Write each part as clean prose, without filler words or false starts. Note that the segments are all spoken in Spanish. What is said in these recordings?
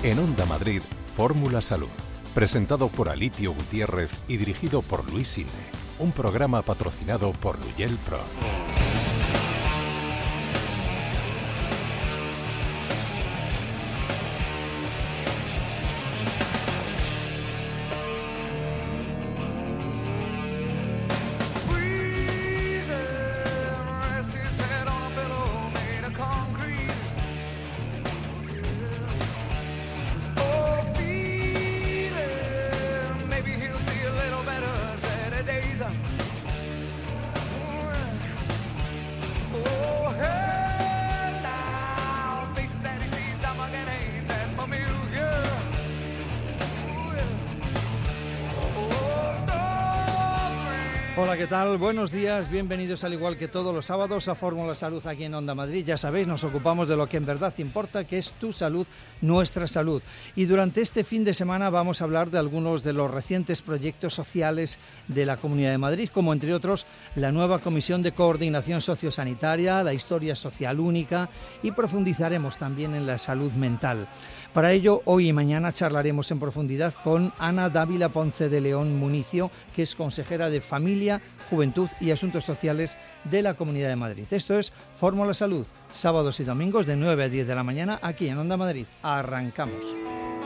En Onda Madrid, Fórmula Salud. Presentado por Alipio Gutiérrez y dirigido por Luis Sinde. Un programa patrocinado por Luyel Pro. Hola, ¿qué tal? Buenos días, bienvenidos al igual que todos los sábados a Fórmula Salud aquí en Onda Madrid. Ya sabéis, nos ocupamos de lo que en verdad importa, que es tu salud, nuestra salud. Y durante este fin de semana vamos a hablar de algunos de los recientes proyectos sociales de la Comunidad de Madrid, como entre otros la nueva Comisión de Coordinación Sociosanitaria, la Historia Social Única, y profundizaremos también en la salud mental. Para ello, hoy y mañana charlaremos en profundidad con Ana Dávila Ponce de León Municio, que es consejera de Familia, Juventud y Asuntos Sociales de la Comunidad de Madrid. Esto es Fórmula Salud, sábados y domingos de 9 a 10 de la mañana, aquí en Onda Madrid. Arrancamos.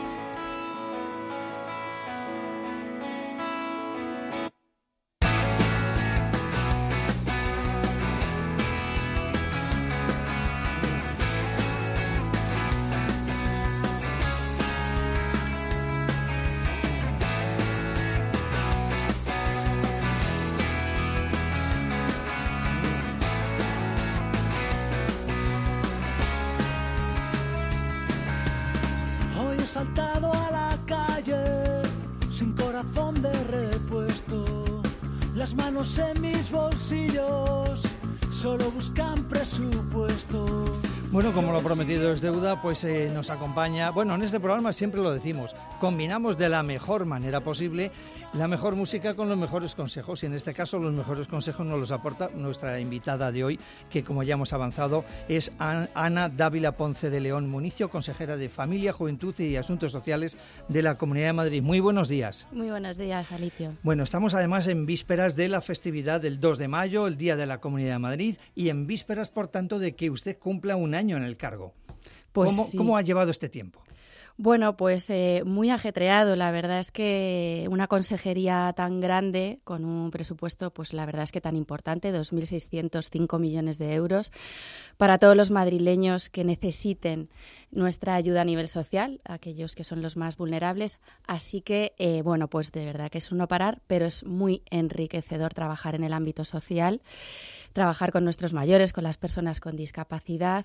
Saltado a la calle, sin corazón de repuesto, las manos en mis bolsillos, solo buscan presupuesto. Bueno, como lo prometido es deuda, pues nos acompaña, bueno, en este programa siempre lo decimos, combinamos de la mejor manera posible la mejor música con los mejores consejos, y en este caso los mejores consejos nos los aporta nuestra invitada de hoy, que como ya hemos avanzado es Ana Dávila Ponce de León Municio, consejera de Familia, Juventud y Asuntos Sociales de la Comunidad de Madrid. Muy buenos días. Muy buenos días, Alipio. Bueno, estamos además en vísperas de la festividad del 2 de mayo, el Día de la Comunidad de Madrid, y en vísperas, por tanto, de que usted cumpla un año en el cargo. Pues ¿Cómo ha llevado este tiempo? Bueno, pues muy ajetreado. La verdad es que una consejería tan grande, con un presupuesto, pues la verdad es que tan importante, 2.605 millones de euros, para todos los madrileños que necesiten nuestra ayuda a nivel social, aquellos que son los más vulnerables. Así que, bueno, pues de verdad que es un no parar, pero es muy enriquecedor trabajar en el ámbito social, trabajar con nuestros mayores, con las personas con discapacidad,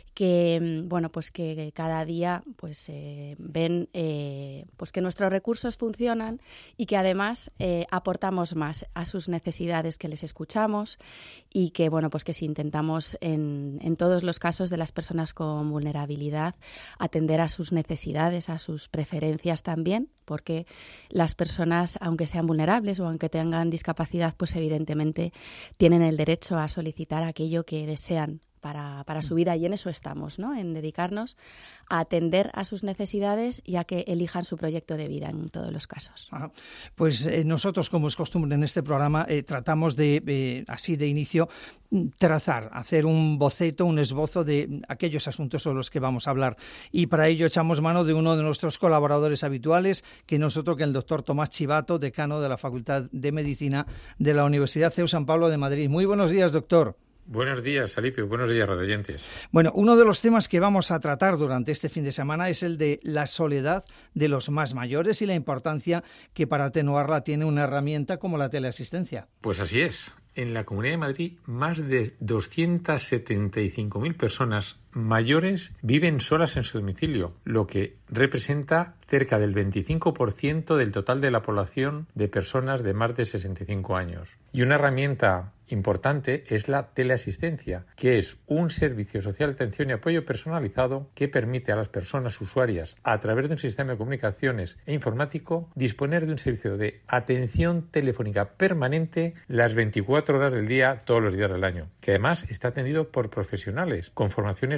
que bueno, pues que cada día pues ven pues que nuestros recursos funcionan y que además aportamos más a sus necesidades, que les escuchamos, y que bueno, pues que si intentamos en todos los casos de las personas con vulnerabilidad atender a sus necesidades, a sus preferencias también, porque las personas, aunque sean vulnerables o aunque tengan discapacidad, pues evidentemente tienen el derecho a solicitar aquello que desean para su vida, y en eso estamos, ¿no? En dedicarnos a atender a sus necesidades y a que elijan su proyecto de vida en todos los casos. Ajá. Pues nosotros, como es costumbre en este programa, tratamos de, así de inicio, hacer un boceto, un esbozo de aquellos asuntos sobre los que vamos a hablar. Y para ello echamos mano de uno de nuestros colaboradores habituales, que nosotros, que el doctor Tomás Chivato, decano de la Facultad de Medicina de la Universidad CEU San Pablo de Madrid. Muy buenos días, doctor. Buenos días, Alipio. Buenos días, radioyentes. Bueno, uno de los temas que vamos a tratar durante este fin de semana es el de la soledad de los más mayores y la importancia que para atenuarla tiene una herramienta como la teleasistencia. Pues así es. En la Comunidad de Madrid, más de 275.000 personas mayores viven solas en su domicilio, lo que representa cerca del 25% del total de la población de personas de más de 65 años. Y una herramienta importante es la teleasistencia, que es un servicio social de atención y apoyo personalizado que permite a las personas usuarias, a través de un sistema de comunicaciones e informático, disponer de un servicio de atención telefónica permanente las 24 horas del día, todos los días del año, que además está atendido por profesionales con formaciones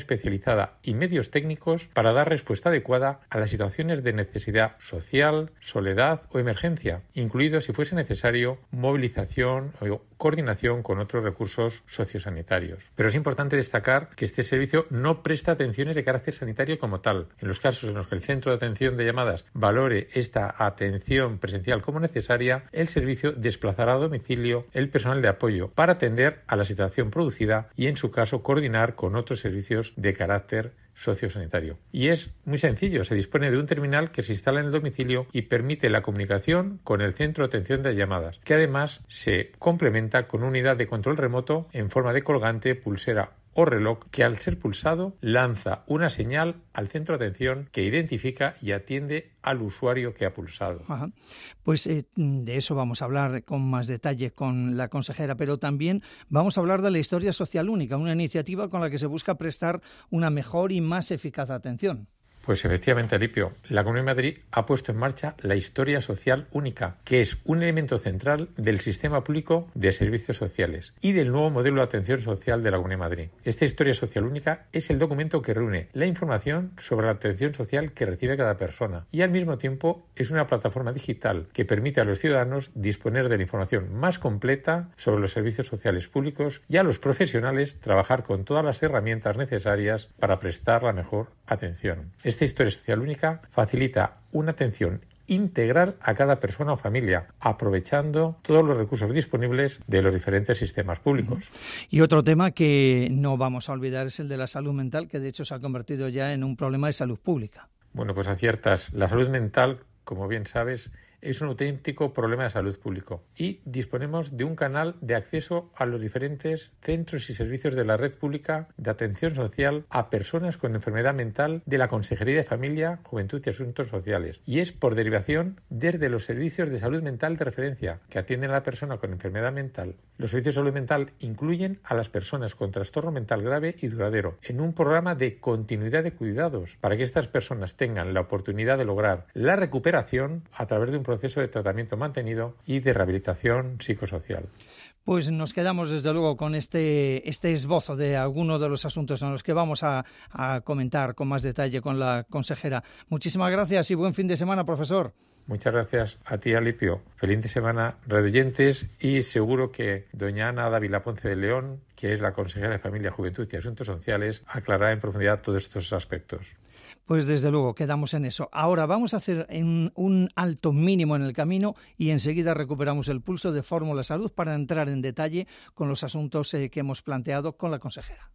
especializada y medios técnicos para dar respuesta adecuada a las situaciones de necesidad social, soledad o emergencia, incluido, si fuese necesario, movilización o coordinación con otros recursos sociosanitarios. Pero es importante destacar que este servicio no presta atenciones de carácter sanitario como tal. En los casos en los que el centro de atención de llamadas valore esta atención presencial como necesaria, el servicio desplazará a domicilio el personal de apoyo para atender a la situación producida y, en su caso, coordinar con otros servicios de carácter sociosanitario. Y es muy sencillo, se dispone de un terminal que se instala en el domicilio y permite la comunicación con el centro de atención de llamadas, que además se complementa con una unidad de control remoto en forma de colgante, pulsera o reloj que, al ser pulsado, lanza una señal al centro de atención que identifica y atiende al usuario que ha pulsado. Ajá. Pues de eso vamos a hablar con más detalle con la consejera, pero también vamos a hablar de la Historia Social Única, una iniciativa con la que se busca prestar una mejor y más eficaz atención. Pues efectivamente, Alipio, la Comunidad de Madrid ha puesto en marcha la Historia Social Única, que es un elemento central del sistema público de servicios sociales y del nuevo modelo de atención social de la Comunidad de Madrid. Esta Historia Social Única es el documento que reúne la información sobre la atención social que recibe cada persona y, al mismo tiempo, es una plataforma digital que permite a los ciudadanos disponer de la información más completa sobre los servicios sociales públicos y a los profesionales trabajar con todas las herramientas necesarias para prestar la mejor atención. Esta Historia Social Única facilita una atención integral a cada persona o familia, aprovechando todos los recursos disponibles de los diferentes sistemas públicos. Y otro tema que no vamos a olvidar es el de la salud mental, que de hecho se ha convertido ya en un problema de salud pública. Bueno, pues aciertas. La salud mental, como bien sabes, es un auténtico problema de salud público y disponemos de un canal de acceso a los diferentes centros y servicios de la red pública de atención social a personas con enfermedad mental de la Consejería de Familia, Juventud y Asuntos Sociales, y es por derivación desde los servicios de salud mental de referencia que atienden a la persona con enfermedad mental. Los servicios de salud mental incluyen a las personas con trastorno mental grave y duradero en un programa de continuidad de cuidados para que estas personas tengan la oportunidad de lograr la recuperación a través de un proceso de tratamiento mantenido y de rehabilitación psicosocial. Pues nos quedamos desde luego con este esbozo de algunos de los asuntos en los que vamos a comentar con más detalle con la consejera. Muchísimas gracias y buen fin de semana, profesor. Muchas gracias a ti, Alipio. Feliz semana, radioyentes, y seguro que doña Ana Dávila Ponce de León, que es la consejera de Familia, Juventud y Asuntos Sociales, aclarará en profundidad todos estos aspectos. Pues desde luego, quedamos en eso. Ahora vamos a hacer un alto mínimo en el camino y enseguida recuperamos el pulso de Fórmula Salud para entrar en detalle con los asuntos que hemos planteado con la consejera.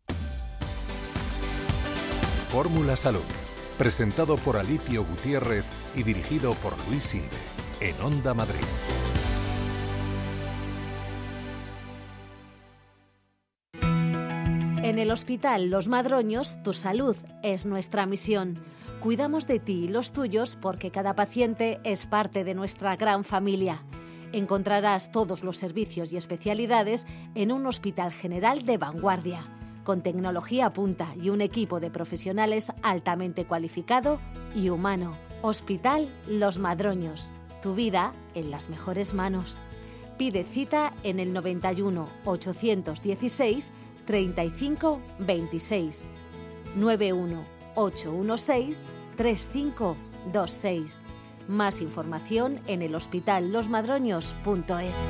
Fórmula Salud, presentado por Alipio Gutiérrez y dirigido por Luis Silve, en Onda Madrid. En el Hospital Los Madroños, tu salud es nuestra misión. Cuidamos de ti y los tuyos porque cada paciente es parte de nuestra gran familia. Encontrarás todos los servicios y especialidades en un hospital general de vanguardia, con tecnología punta y un equipo de profesionales altamente cualificado y humano. Hospital Los Madroños, tu vida en las mejores manos. Pide cita en el 91 816 35 26 91 816 3526. Más información en el hospitallosmadroños.es.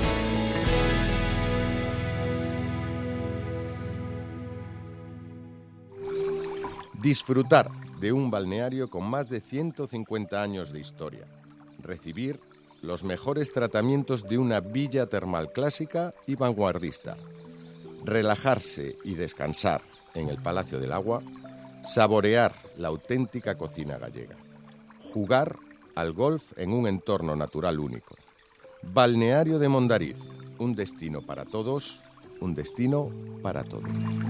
Disfrutar de un balneario con más de 150 años de historia. Recibir los mejores tratamientos de una villa termal clásica y vanguardista. Relajarse y descansar en el Palacio del Agua. Saborear la auténtica cocina gallega. Jugar al golf en un entorno natural único. Balneario de Mondariz, un destino para todos, un destino para todos.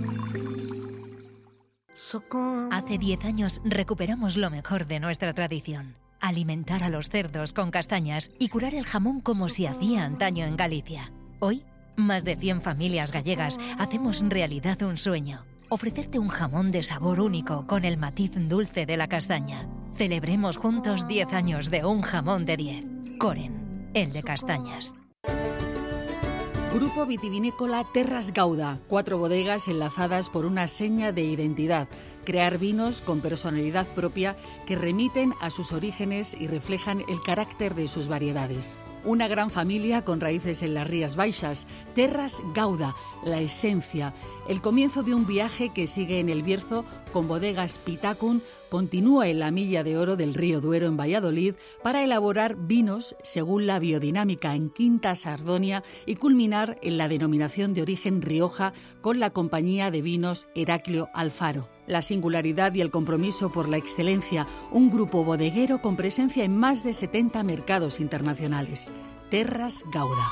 Hace 10 años recuperamos lo mejor de nuestra tradición. Alimentar a los cerdos con castañas y curar el jamón como se hacía antaño en Galicia. Hoy, más de 100 familias gallegas hacemos realidad un sueño. Ofrecerte un jamón de sabor único con el matiz dulce de la castaña. Celebremos juntos 10 años de un jamón de 10. Coren, el de castañas. Grupo vitivinícola Terras Gauda, 4 bodegas enlazadas por una seña de identidad. Crear vinos con personalidad propia que remiten a sus orígenes y reflejan el carácter de sus variedades. Una gran familia con raíces en las Rías Baixas, Terras Gauda, la esencia, el comienzo de un viaje que sigue en el Bierzo con bodegas Pitacun, continúa en la Milla de Oro del Río Duero en Valladolid para elaborar vinos según la biodinámica en Quinta Sardonia y culminar en la denominación de origen Rioja con la compañía de vinos Heraclio Alfaro. La singularidad y el compromiso por la excelencia, un grupo bodeguero con presencia en más de 70 mercados internacionales. Terras Gauda.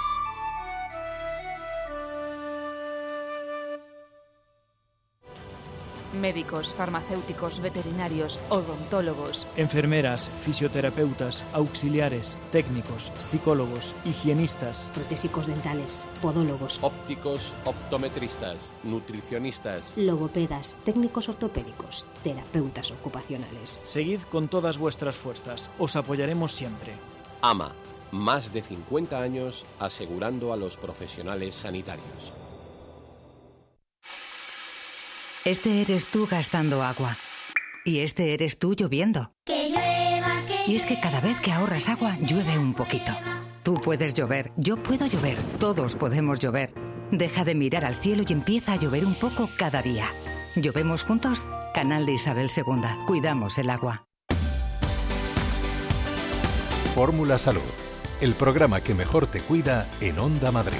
Médicos, farmacéuticos, veterinarios, odontólogos, enfermeras, fisioterapeutas, auxiliares, técnicos, psicólogos, higienistas, protésicos dentales, podólogos, ópticos, optometristas, nutricionistas, logopedas, técnicos ortopédicos, terapeutas ocupacionales. Seguid con todas vuestras fuerzas, os apoyaremos siempre. AMA, más de 50 años asegurando a los profesionales sanitarios. Este eres tú gastando agua. Y este eres tú lloviendo. Que llueva, que y es que cada vez que ahorras agua, llueve un poquito. Tú puedes llover, yo puedo llover, todos podemos llover. Deja de mirar al cielo y empieza a llover un poco cada día. ¿Llovemos juntos? Canal de Isabel II. Cuidamos el agua. Fórmula Salud, el programa que mejor te cuida en Onda Madrid.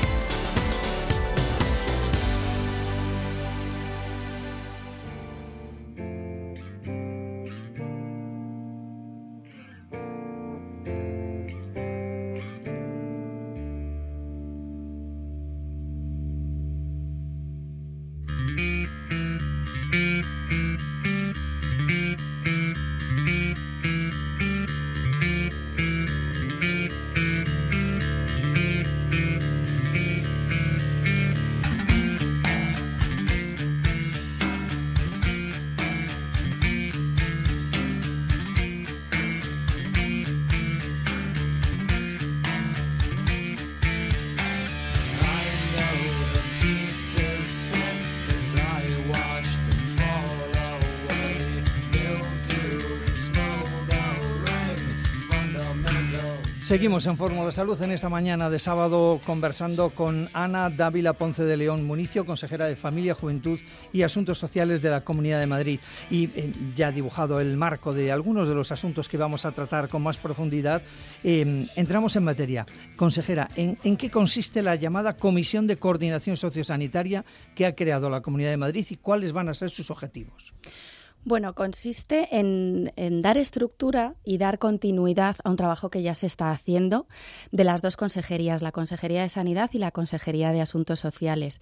Seguimos en Fórmula Salud en esta mañana de sábado conversando con Ana Dávila Ponce de León Municio, consejera de Familia, Juventud y Asuntos Sociales de la Comunidad de Madrid. Y ya ha dibujado el marco de algunos de los asuntos que vamos a tratar con más profundidad. Entramos en materia. Consejera, ¿en qué consiste la llamada Comisión de Coordinación Sociosanitaria que ha creado la Comunidad de Madrid y cuáles van a ser sus objetivos? Bueno, consiste en dar estructura y dar continuidad a un trabajo que ya se está haciendo de las dos consejerías, la Consejería de Sanidad y la Consejería de Asuntos Sociales.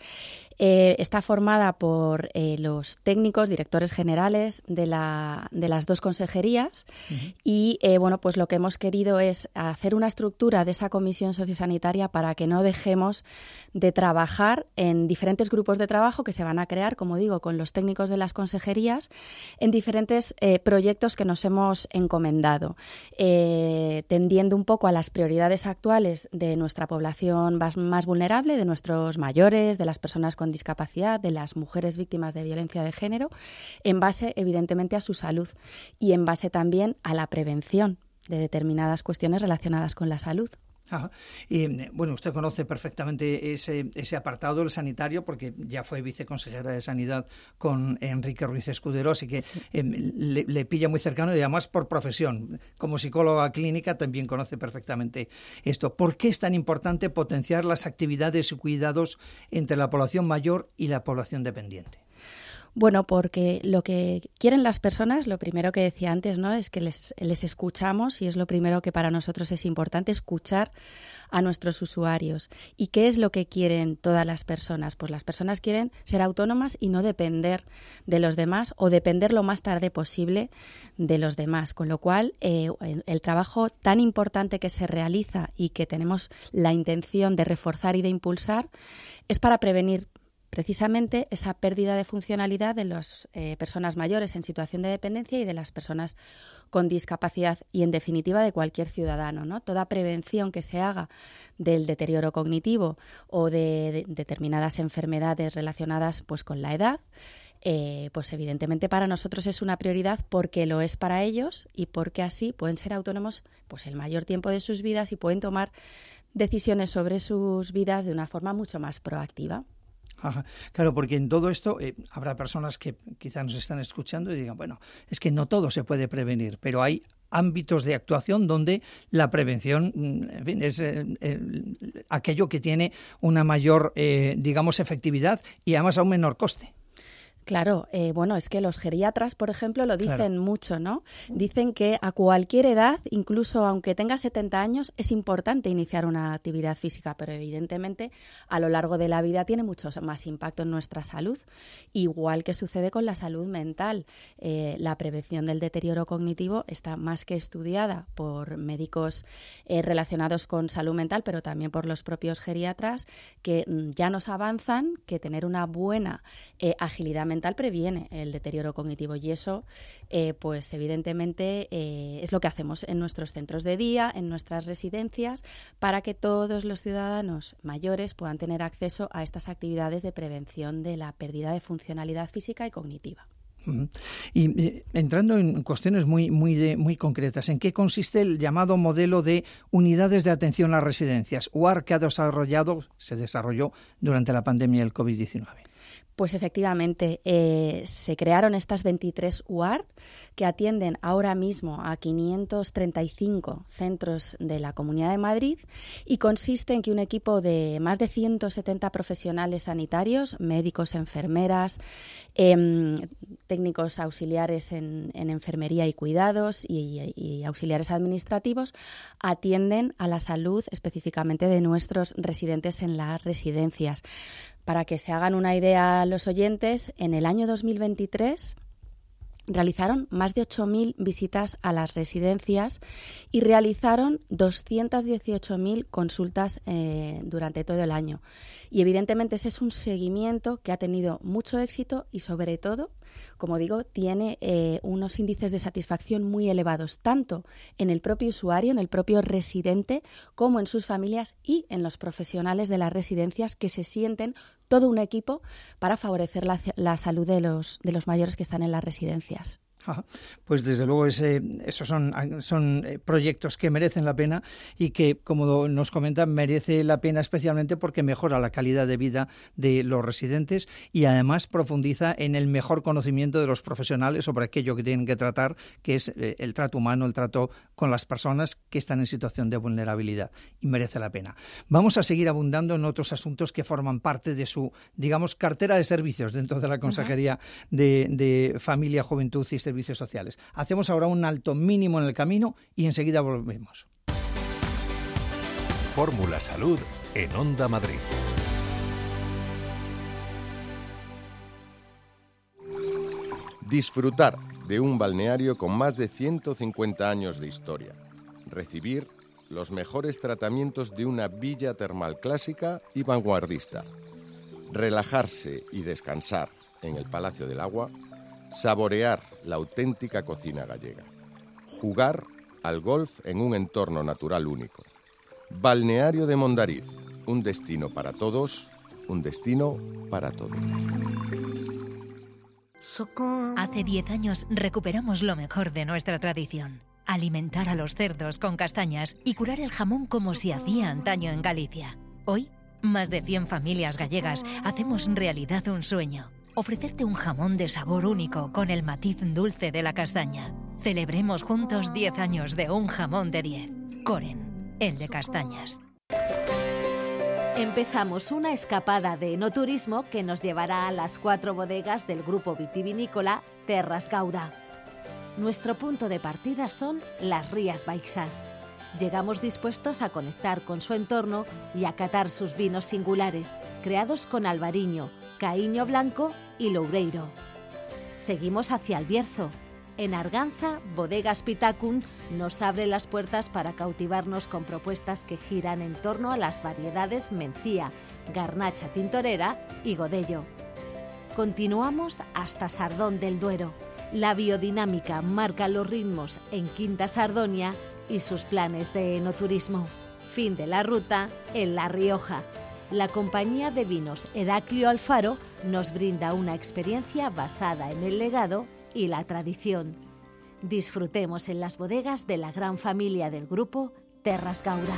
Está formada por los técnicos, directores generales de las dos consejerías y bueno, pues lo que hemos querido es hacer una estructura de esa comisión sociosanitaria para que no dejemos de trabajar en diferentes grupos de trabajo que se van a crear, como digo, con los técnicos de las consejerías en diferentes proyectos que nos hemos encomendado, tendiendo un poco a las prioridades actuales de nuestra población más vulnerable, de nuestros mayores, de las personas con discapacidad, de las mujeres víctimas de violencia de género, en base, evidentemente, a su salud y en base también a la prevención de determinadas cuestiones relacionadas con la salud. Ajá. Y bueno, usted conoce perfectamente ese apartado, el sanitario, porque ya fue viceconsejera de Sanidad con Enrique Ruiz Escudero, así que sí. Le pilla muy cercano y además por profesión. Como psicóloga clínica también conoce perfectamente esto. ¿Por qué es tan importante potenciar las actividades y cuidados entre la población mayor y la población dependiente? Bueno, porque lo que quieren las personas, lo primero que decía antes, ¿no?, es que les escuchamos y es lo primero que para nosotros es importante, escuchar a nuestros usuarios. ¿Y qué es lo que quieren todas las personas? Pues las personas quieren ser autónomas y no depender de los demás o depender lo más tarde posible de los demás. Con lo cual, el trabajo tan importante que se realiza y que tenemos la intención de reforzar y de impulsar es para prevenir precisamente esa pérdida de funcionalidad de las personas mayores en situación de dependencia y de las personas con discapacidad y, en definitiva, de cualquier ciudadano, ¿no? Toda prevención que se haga del deterioro cognitivo o de determinadas enfermedades relacionadas pues, con la edad, pues evidentemente para nosotros es una prioridad porque lo es para ellos y porque así pueden ser autónomos pues, el mayor tiempo de sus vidas y pueden tomar decisiones sobre sus vidas de una forma mucho más proactiva. Ajá. Claro, porque en todo esto habrá personas que quizás nos están escuchando y digan, bueno, es que no todo se puede prevenir, pero hay ámbitos de actuación donde la prevención, en fin, es aquello que tiene una mayor, digamos, efectividad y además a un menor coste. Claro, bueno, es que los geriatras, por ejemplo, lo dicen mucho, ¿no? Dicen que a cualquier edad, incluso aunque tenga 70 años, es importante iniciar una actividad física, pero evidentemente a lo largo de la vida tiene mucho más impacto en nuestra salud, igual que sucede con la salud mental. La prevención del deterioro cognitivo está más que estudiada por médicos relacionados con salud mental, pero también por los propios geriatras, que ya nos avanzan que tener una buena agilidad mental previene el deterioro cognitivo y eso, pues evidentemente es lo que hacemos en nuestros centros de día, en nuestras residencias, para que todos los ciudadanos mayores puedan tener acceso a estas actividades de prevención de la pérdida de funcionalidad física y cognitiva. Y entrando en cuestiones muy concretas, ¿en qué consiste el llamado modelo de unidades de atención a residencias, UAR, que se desarrolló durante la pandemia del COVID-19? Pues efectivamente, se crearon estas 23 UAR que atienden ahora mismo a 535 centros de la Comunidad de Madrid y consiste en que un equipo de más de 170 profesionales sanitarios, médicos, enfermeras, técnicos auxiliares en enfermería y cuidados y auxiliares administrativos atienden a la salud específicamente de nuestros residentes en las residencias. Para que se hagan una idea los oyentes, en el año 2023 realizaron más de 8.000 visitas a las residencias y realizaron 218.000 consultas durante todo el año. Y evidentemente ese es un seguimiento que ha tenido mucho éxito y sobre todo, como digo, tiene unos índices de satisfacción muy elevados, tanto en el propio usuario, en el propio residente, como en sus familias y en los profesionales de las residencias que se sienten todo un equipo para favorecer la salud de los mayores que están en las residencias. Pues desde luego esos son proyectos que merecen la pena y que, como nos comentan, merece la pena especialmente porque mejora la calidad de vida de los residentes y además profundiza en el mejor conocimiento de los profesionales sobre aquello que tienen que tratar, que es el trato humano, el trato con las personas que están en situación de vulnerabilidad, y merece la pena. Vamos a seguir abundando en otros asuntos que forman parte de su, digamos, cartera de servicios dentro de la Consejería de Familia, Juventud y Servicios Sociales. Hacemos ahora un alto mínimo en el camino y enseguida volvemos. Fórmula Salud en Onda Madrid. Disfrutar de un balneario con más de 150 años de historia. Recibir los mejores tratamientos de una villa termal clásica y vanguardista. Relajarse y descansar en el Palacio del Agua. Saborear la auténtica cocina gallega. Jugar al golf en un entorno natural único. Balneario de Mondariz, un destino para todos, un destino para todos. Hace 10 años recuperamos lo mejor de nuestra tradición. Alimentar a los cerdos con castañas y curar el jamón como se hacía antaño en Galicia. Hoy, más de 100 familias gallegas hacemos realidad un sueño. Ofrecerte un jamón de sabor único con el matiz dulce de la castaña. Celebremos juntos 10 años de un jamón de 10. Coren, el de castañas. Empezamos una escapada de enoturismo que nos llevará a las 4 bodegas del grupo vitivinícola Terras Gauda. Nuestro punto de partida son las Rías Baixas. Llegamos dispuestos a conectar con su entorno y a catar sus vinos singulares, creados con albariño, caíño blanco y loureiro. Seguimos hacia el Bierzo. En Arganza, Bodegas Pitacun nos abre las puertas para cautivarnos con propuestas que giran en torno a las variedades Mencía, Garnacha Tintorera y Godello. Continuamos hasta Sardón del Duero. La biodinámica marca los ritmos en Quinta Sardonia y sus planes de enoturismo. Fin de la ruta en La Rioja. La compañía de vinos Heraclio Alfaro nos brinda una experiencia basada en el legado y la tradición. Disfrutemos en las bodegas de la gran familia del grupo Terras Gaudà.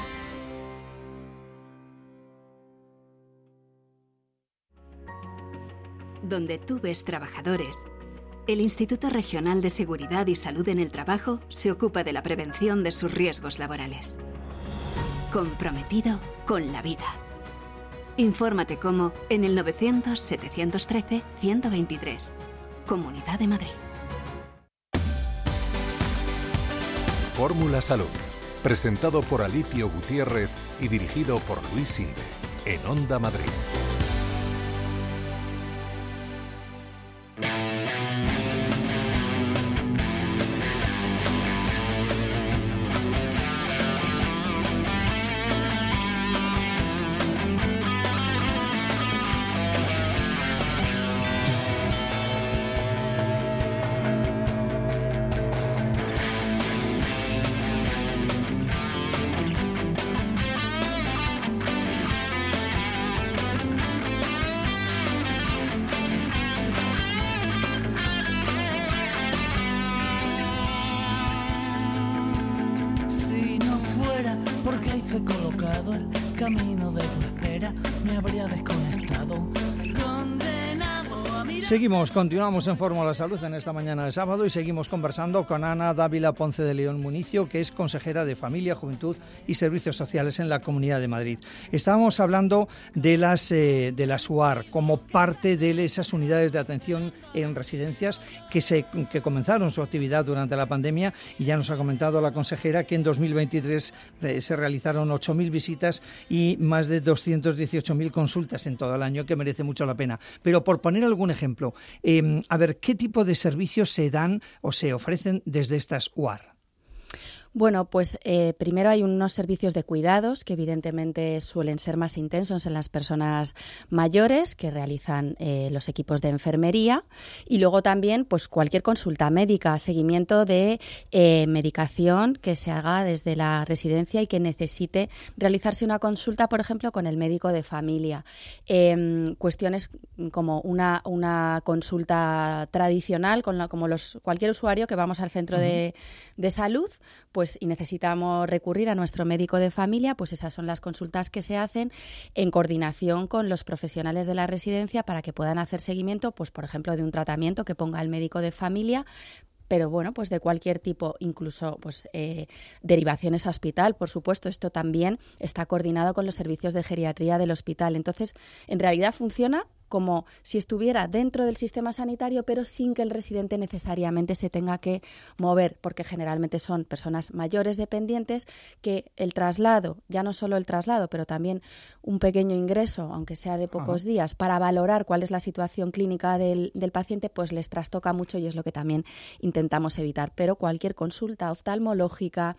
Donde tú ves trabajadores, el Instituto Regional de Seguridad y Salud en el Trabajo se ocupa de la prevención de sus riesgos laborales. Comprometido con la vida. Infórmate cómo en el 900-713-123. Comunidad de Madrid. Fórmula Salud, presentado por Alipio Gutiérrez y dirigido por Luis Inde, en Onda Madrid. Colocado el camino de tu espera, me habría desconectado, condenado a mi... Continuamos en Fórmula Salud en esta mañana de sábado y seguimos conversando con Ana Dávila Ponce de León Municio, que es consejera de Familia, Juventud y Servicios Sociales en la Comunidad de Madrid. Estábamos hablando de las UAR como parte de esas unidades de atención en residencias que comenzaron su actividad durante la pandemia, y ya nos ha comentado la consejera que en 2023 se realizaron 8.000 visitas y más de 218.000 consultas en todo el año, que merece mucho la pena. Pero por poner algún ejemplo, a ver, ¿qué tipo de servicios se dan o se ofrecen desde estas UAR? Bueno, pues primero hay unos servicios de cuidados que evidentemente suelen ser más intensos en las personas mayores que realizan los equipos de enfermería, y luego también pues cualquier consulta médica, seguimiento de medicación que se haga desde la residencia y que necesite realizarse una consulta, por ejemplo, con el médico de familia. Cuestiones como una consulta tradicional, como cualquier usuario que vamos al centro de salud, pues y necesitamos recurrir a nuestro médico de familia, pues esas son las consultas que se hacen en coordinación con los profesionales de la residencia para que puedan hacer seguimiento, pues por ejemplo, de un tratamiento que ponga el médico de familia, pero bueno, pues de cualquier tipo, incluso pues derivaciones a hospital, por supuesto. Esto también está coordinado con los servicios de geriatría del hospital. Entonces, en realidad funciona como si estuviera dentro del sistema sanitario, pero sin que el residente necesariamente se tenga que mover, porque generalmente son personas mayores dependientes que el traslado, ya no solo el traslado, pero también un pequeño ingreso, aunque sea de pocos días, para valorar cuál es la situación clínica del paciente, pues les trastoca mucho y es lo que también intentamos evitar. Pero cualquier consulta oftalmológica,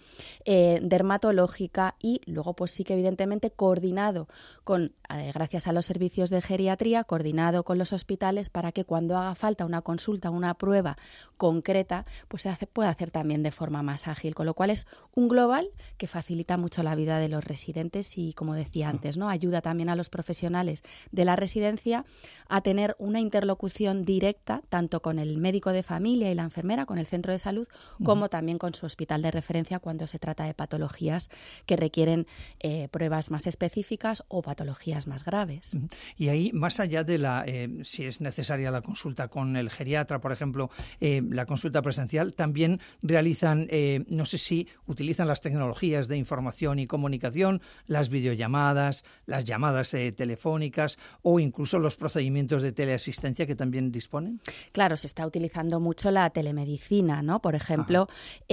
dermatológica y luego pues sí que evidentemente coordinado con, gracias a los servicios de geriatría, coordinado con los hospitales para que cuando haga falta una consulta, una prueba concreta, pues se puede hacer también de forma más ágil, con lo cual es un global que facilita mucho la vida de los residentes y, como decía antes, ¿no?, ayuda también a los profesionales de la residencia a tener una interlocución directa tanto con el médico de familia y la enfermera, con el centro de salud, como también con su hospital de referencia cuando se trata de patologías que requieren pruebas más específicas o patologías más graves. Y ahí, más allá de si es necesaria la consulta con el geriatra, por ejemplo, la consulta presencial, también realizan, no sé si utilizan las tecnologías de información y comunicación, las videollamadas, las llamadas telefónicas o incluso los procedimientos de teleasistencia que también disponen. Claro, se está utilizando mucho la telemedicina, ¿no? Por ejemplo,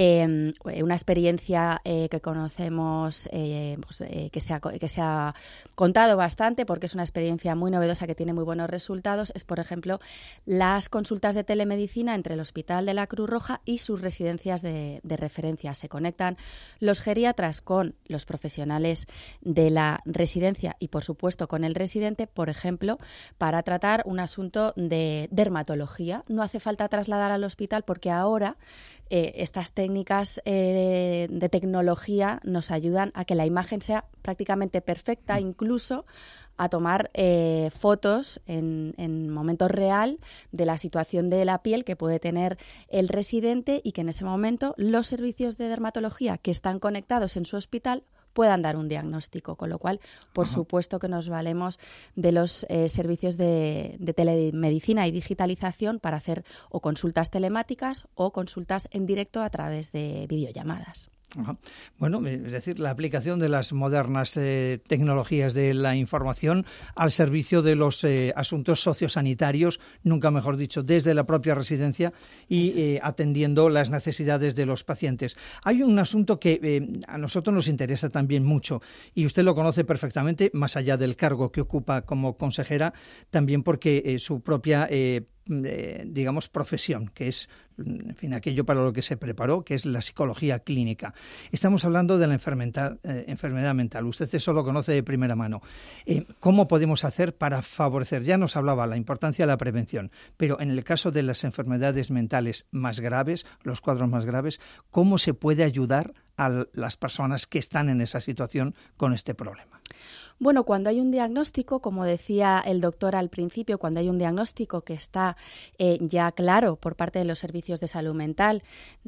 una experiencia que conocemos, que se ha contado bastante porque es una experiencia muy novedosa que tiene muy buenos resultados es, por ejemplo, las consultas de telemedicina entre el Hospital de la Cruz Roja y sus residencias de referencia. Se conectan los geriatras con los profesionales de la residencia y, por supuesto, con el residente, por ejemplo, para tratar un asunto de dermatología. No hace falta trasladar al hospital porque ahora estas técnicas de tecnología nos ayudan a que la imagen sea prácticamente perfecta, incluso a tomar fotos en momento real de la situación de la piel que puede tener el residente y que en ese momento los servicios de dermatología que están conectados en su hospital puedan dar un diagnóstico, con lo cual, por supuesto que nos valemos de los servicios de telemedicina y digitalización para hacer o consultas telemáticas o consultas en directo a través de videollamadas. Ajá. Bueno, es decir, la aplicación de las modernas tecnologías de la información al servicio de los asuntos sociosanitarios, nunca mejor dicho, desde la propia residencia y atendiendo las necesidades de los pacientes. Hay un asunto que a nosotros nos interesa también mucho y usted lo conoce perfectamente, más allá del cargo que ocupa como consejera, también porque su propia digamos, profesión, que es, en fin, aquello para lo que se preparó, que es la psicología clínica. Estamos hablando de la enfermedad mental. Usted eso lo conoce de primera mano. ¿Cómo podemos hacer para favorecer? Ya nos hablaba la importancia de la prevención, pero en el caso de las enfermedades mentales más graves, los cuadros más graves, ¿cómo se puede ayudar a las personas que están en esa situación con este problema? Bueno, cuando hay un diagnóstico, como decía el doctor al principio, cuando hay un diagnóstico que está ya claro por parte de los servicios de salud mental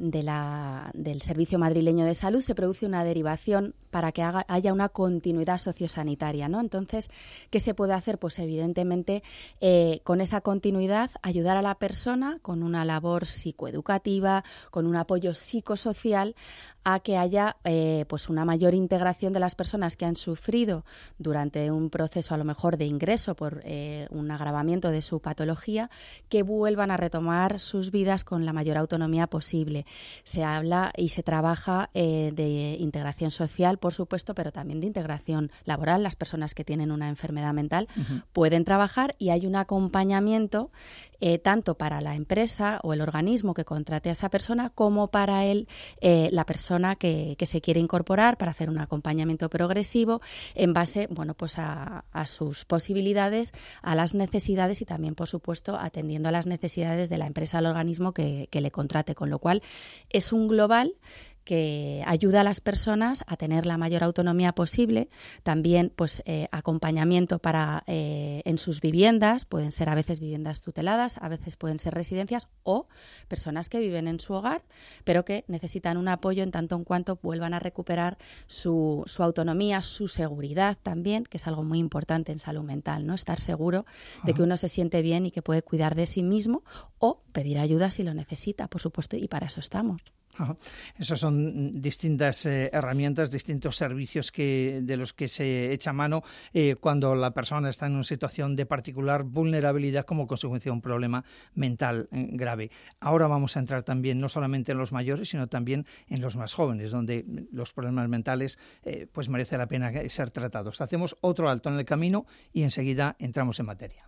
del Servicio Madrileño de Salud, se produce una derivación para que haya una continuidad sociosanitaria, ¿no? Entonces, ¿qué se puede hacer? Pues evidentemente, con esa continuidad, ayudar a la persona con una labor psicoeducativa, con un apoyo psicosocial, a que haya pues una mayor integración de las personas que han sufrido durante un proceso a lo mejor de ingreso por un agravamiento de su patología, que vuelvan a retomar sus vidas con la mayor autonomía posible. Se habla y se trabaja de integración social, por supuesto, pero también de integración laboral. Las personas que tienen una enfermedad mental pueden trabajar y hay un acompañamiento tanto para la empresa o el organismo que contrate a esa persona como para la persona que se quiere incorporar para hacer un acompañamiento progresivo en base, bueno, pues a sus posibilidades, a las necesidades y también, por supuesto, atendiendo a las necesidades de la empresa o el organismo que le contrate, con lo cual es un global que ayuda a las personas a tener la mayor autonomía posible, también pues acompañamiento para en sus viviendas, pueden ser a veces viviendas tuteladas, a veces pueden ser residencias o personas que viven en su hogar, pero que necesitan un apoyo en tanto en cuanto vuelvan a recuperar su autonomía, su seguridad también, que es algo muy importante en salud mental, ¿no? Estar seguro de que uno se siente bien y que puede cuidar de sí mismo o pedir ayuda si lo necesita, por supuesto, y para eso estamos. Esas son distintas herramientas, distintos servicios de los que se echa mano cuando la persona está en una situación de particular vulnerabilidad como consecuencia de un problema mental grave. Ahora vamos a entrar también no solamente en los mayores, sino también en los más jóvenes, donde los problemas mentales pues merece la pena ser tratados. Hacemos otro alto en el camino y enseguida entramos en materia.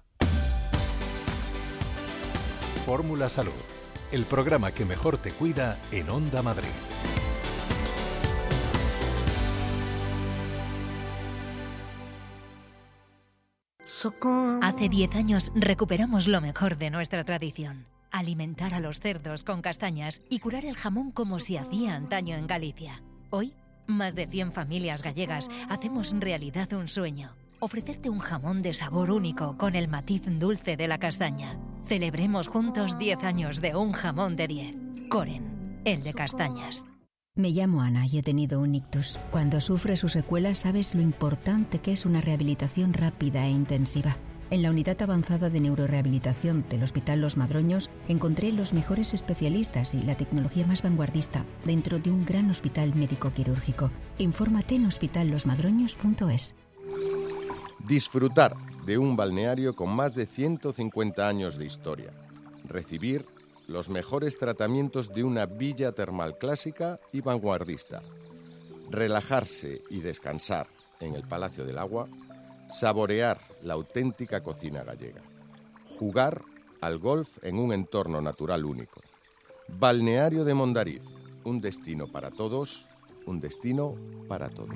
Fórmula Salud, el programa que mejor te cuida en Onda Madrid. Hace 10 años recuperamos lo mejor de nuestra tradición. Alimentar a los cerdos con castañas y curar el jamón como se hacía antaño en Galicia. Hoy, más de 100 familias gallegas hacemos realidad un sueño. Ofrecerte un jamón de sabor único con el matiz dulce de la castaña. Celebremos juntos 10 años de un jamón de 10. Coren, el de castañas. Me llamo Ana y he tenido un ictus. Cuando sufres sus secuelas sabes lo importante que es una rehabilitación rápida e intensiva. En la unidad avanzada de neurorehabilitación del Hospital Los Madroños encontré los mejores especialistas y la tecnología más vanguardista dentro de un gran hospital médico-quirúrgico. Infórmate en hospitallosmadroños.es. Disfrutar de un balneario con más de 150 años de historia. Recibir los mejores tratamientos de una villa termal clásica y vanguardista. Relajarse y descansar en el Palacio del Agua. saborear la auténtica cocina gallega, jugar al golf en un entorno natural único. Balneario de Mondariz, un destino para todos, un destino para todos.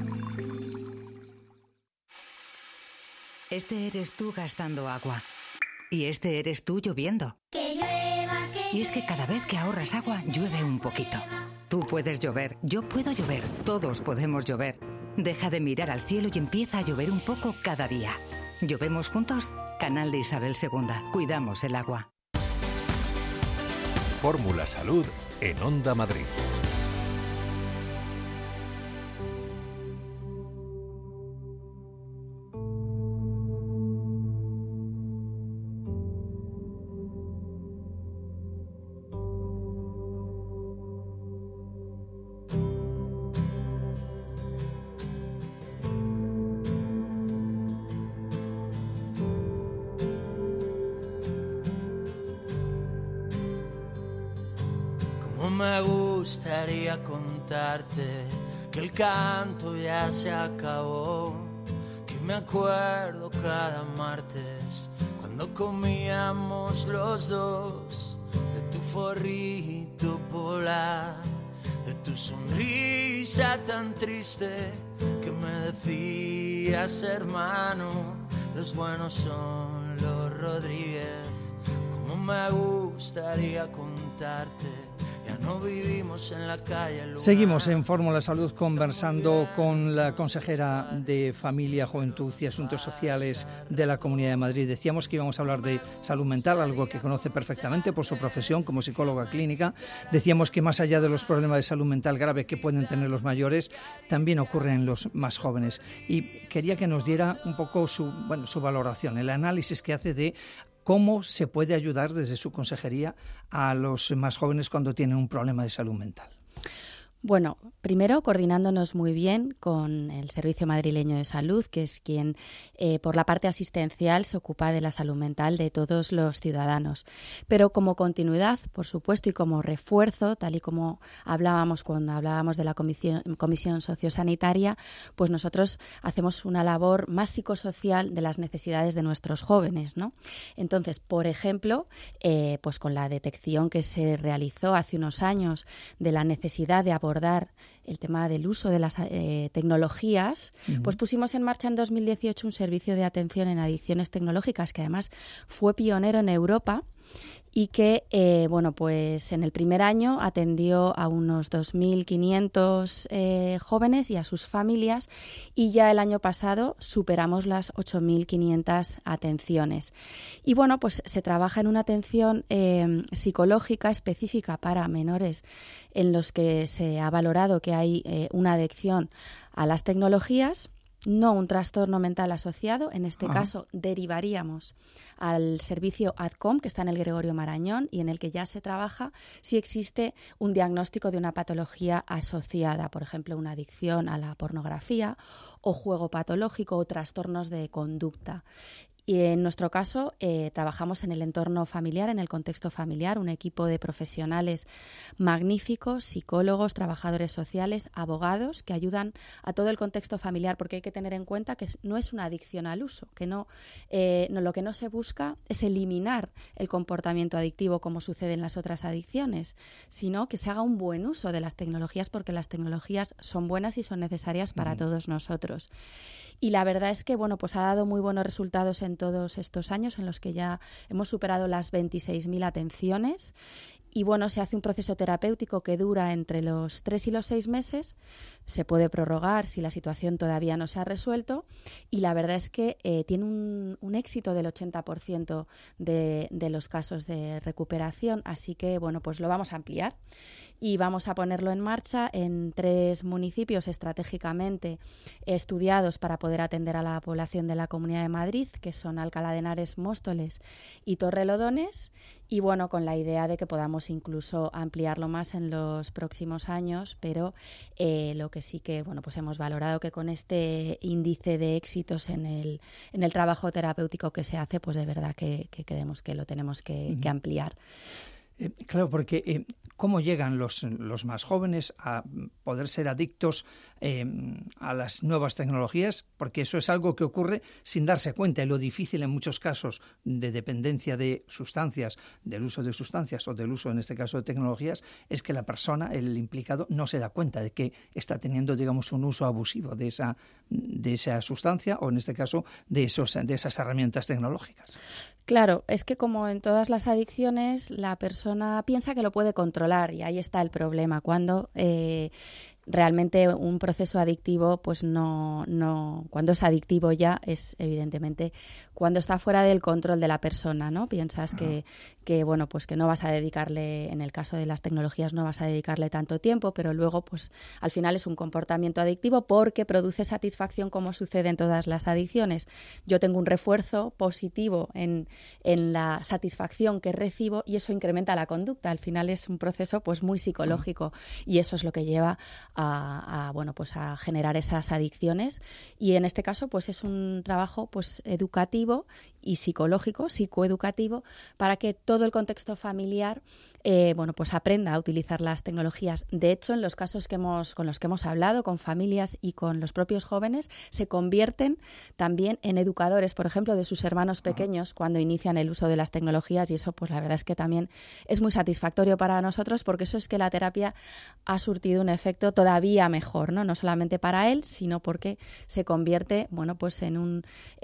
Este eres tú gastando agua. Y este eres tú lloviendo. Que llueva, que y es que cada vez que ahorras agua, llueve un poquito. Tú puedes llover, yo puedo llover, todos podemos llover. Deja de mirar al cielo y empieza a llover un poco cada día. ¿Llovemos juntos? Canal de Isabel II. Cuidamos el agua. Fórmula Salud en Onda Madrid. Me gustaría contarte que el canto ya se acabó, que me acuerdo cada martes cuando comíamos los dos, de tu forrito polar, de tu sonrisa tan triste que me decías, hermano, los buenos son los Rodríguez. Como me gustaría contarte. No vivimos en la calle. Seguimos en Fórmula Salud conversando con la consejera de Familia, Juventud y Asuntos Sociales de la Comunidad de Madrid. Decíamos que íbamos a hablar de salud mental, algo que conoce perfectamente por su profesión como psicóloga clínica. Decíamos que más allá de los problemas de salud mental grave que pueden tener los mayores, también ocurren en los más jóvenes. Y quería que nos diera un poco su valoración, el análisis que hace de ¿cómo se puede ayudar desde su consejería a los más jóvenes cuando tienen un problema de salud mental? Bueno, primero coordinándonos muy bien con el Servicio Madrileño de Salud, que es quien por la parte asistencial se ocupa de la salud mental de todos los ciudadanos. Pero como continuidad, por supuesto, y como refuerzo, tal y como hablábamos cuando hablábamos de la Comisión Sociosanitaria, pues nosotros hacemos una labor más psicosocial de las necesidades de nuestros jóvenes, ¿no? Entonces, por ejemplo, pues con la detección que se realizó hace unos años de la necesidad de abordar el tema del uso de las tecnologías, pues pusimos en marcha en 2018 un servicio de atención en adicciones tecnológicas que además fue pionero en Europa y que, pues en el primer año atendió a unos 2.500 jóvenes y a sus familias, y ya el año pasado superamos las 8.500 atenciones. Y bueno, pues se trabaja en una atención psicológica específica para menores en los que se ha valorado que hay una adicción a las tecnologías, no un trastorno mental asociado. En este caso derivaríamos al servicio ADCOM, que está en el Gregorio Marañón, y en el que ya se trabaja si existe un diagnóstico de una patología asociada, por ejemplo, una adicción a la pornografía o juego patológico o trastornos de conducta. Y en nuestro caso trabajamos en el entorno familiar, en el contexto familiar, un equipo de profesionales magníficos, psicólogos, trabajadores sociales, abogados, que ayudan a todo el contexto familiar, porque hay que tener en cuenta que no es una adicción al uso, que lo que no se busca es eliminar el comportamiento adictivo como sucede en las otras adicciones, sino que se haga un buen uso de las tecnologías, porque las tecnologías son buenas y son necesarias para todos nosotros. Y la verdad es que pues ha dado muy buenos resultados en todos estos años, en los que ya hemos superado las 26.000 atenciones. Y se hace un proceso terapéutico que dura entre los 3 y los 6 meses. Se puede prorrogar si la situación todavía no se ha resuelto. Y la verdad es que tiene un éxito del 80% de los casos de recuperación. Así que, pues lo vamos a ampliar. Y vamos a ponerlo en marcha en 3 municipios estratégicamente estudiados para poder atender a la población de la Comunidad de Madrid, que son Alcalá de Henares, Móstoles y Torrelodones, y con la idea de que podamos incluso ampliarlo más en los próximos años, pero lo que sí que pues hemos valorado que con este índice de éxitos en el trabajo terapéutico que se hace, pues de verdad que creemos que lo tenemos que ampliar. Claro, porque cómo llegan los más jóvenes a poder ser adictos a las nuevas tecnologías, porque eso es algo que ocurre sin darse cuenta, y lo difícil en muchos casos de dependencia de sustancias, del uso de sustancias o del uso, en este caso, de tecnologías, es que la persona, el implicado, no se da cuenta de que está teniendo, digamos, un uso abusivo de esa sustancia o, en este caso, de esas herramientas tecnológicas. Claro, es que como en todas las adicciones, la persona piensa que lo puede controlar, y ahí está el problema, cuando realmente un proceso adictivo, pues no, cuando es adictivo ya es evidentemente cuando está fuera del control de la persona, ¿no? Piensas que bueno, pues que no vas a dedicarle, en el caso de las tecnologías, no vas a dedicarle tanto tiempo, pero luego, pues al final es un comportamiento adictivo porque produce satisfacción, como sucede en todas las adicciones. Yo tengo un refuerzo positivo en la satisfacción que recibo y eso incrementa la conducta. Al final es un proceso pues muy psicológico y eso es lo que lleva a generar esas adicciones, y en este caso pues es un trabajo pues educativo y psicológico, psicoeducativo, para que todo el contexto familiar pues aprenda a utilizar las tecnologías. De hecho, en los casos con los que hemos hablado, con familias y con los propios jóvenes, se convierten también en educadores, por ejemplo, de sus hermanos pequeños cuando inician el uso de las tecnologías, y eso pues la verdad es que también es muy satisfactorio para nosotros, porque eso es que la terapia ha surtido un efecto todavía mejor, no solamente para él, sino porque se convierte pues en un